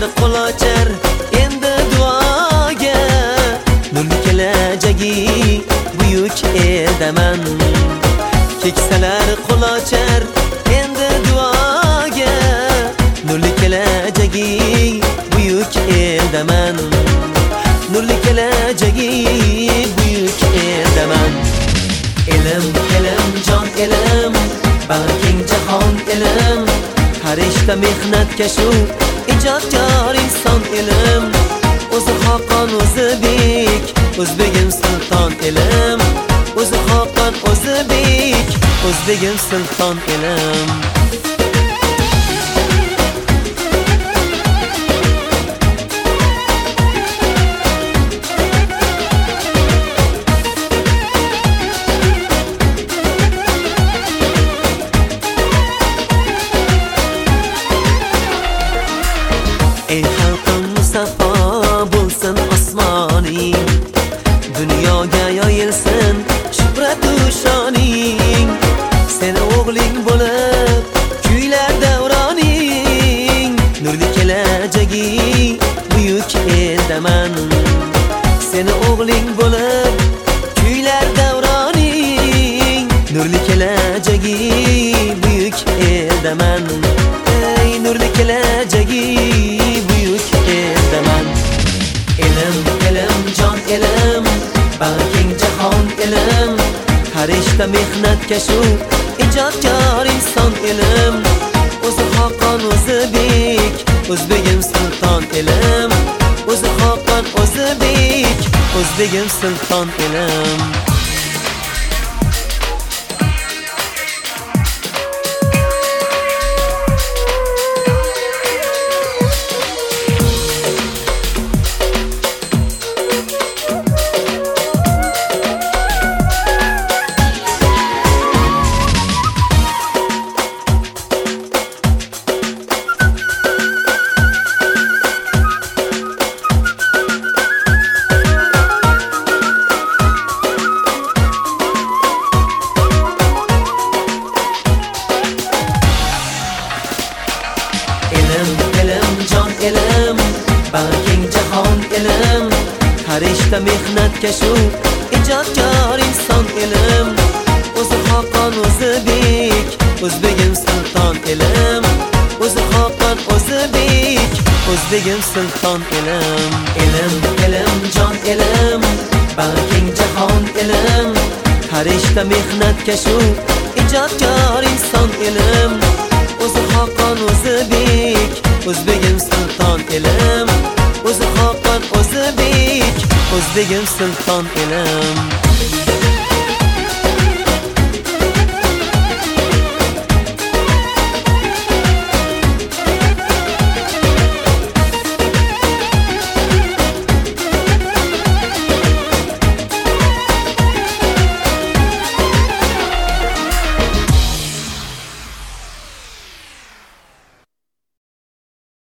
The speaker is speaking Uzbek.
qo'l ochar endi duoga, nurli kelajagi buyuk eldaman. Keksalar qo'l ochar endi duoga, nurli kelajagi buyuk eldaman. Nurli kelajagi buyuk eldaman. Elim, elim, jon elim, bag'ring jahon elim, har ishda mehnatkash u ijodkor inson elim. O'zi xoqon, o'zi bek, o'zbegim sulton elim. O'zi xoqon, o'zi bek, o'zbegim sulton elim. Ey xalqim musaffo bo'lsin osmoning, dunyoga yoyilsin shuhratu shoning. Seni o'g'ling bo'lib kuylar davroning, nurli kelajagi buyuk eldaman. Seni o'g'ling bo'lib kuylar davroning, nurli kelajagi buyuk eldaman. Ey nurli kelajagi buyuk eldaman. Elim, elim, jon elim, bag'ring jahon elim, har ishda mehnatkash u ijodkor inson elim. O'zi xoqon, o'zi bek, o'zbegim sulton elim. O'zi xoqon, o'zi bek, o'zbegim sulton elim. Elim, elim, jon elim, bag'ring jahon elim, har ishda mehnatkash u ijodkor inson elim. O'zi xoqon, o'zi bek, o'zbegim sulton elim. O'zi xoqon, o'zi bek, o'zbegim sulton elim. Elim, elim, jon elim, bag'ring jahon elim, har ishda mehnatkash u ijodkor inson elim. O'zi xoqon, o'zi bek, o'zbegim sulton elim. O'zi xoqon, o'zi bek, o'zbegim sulton elim.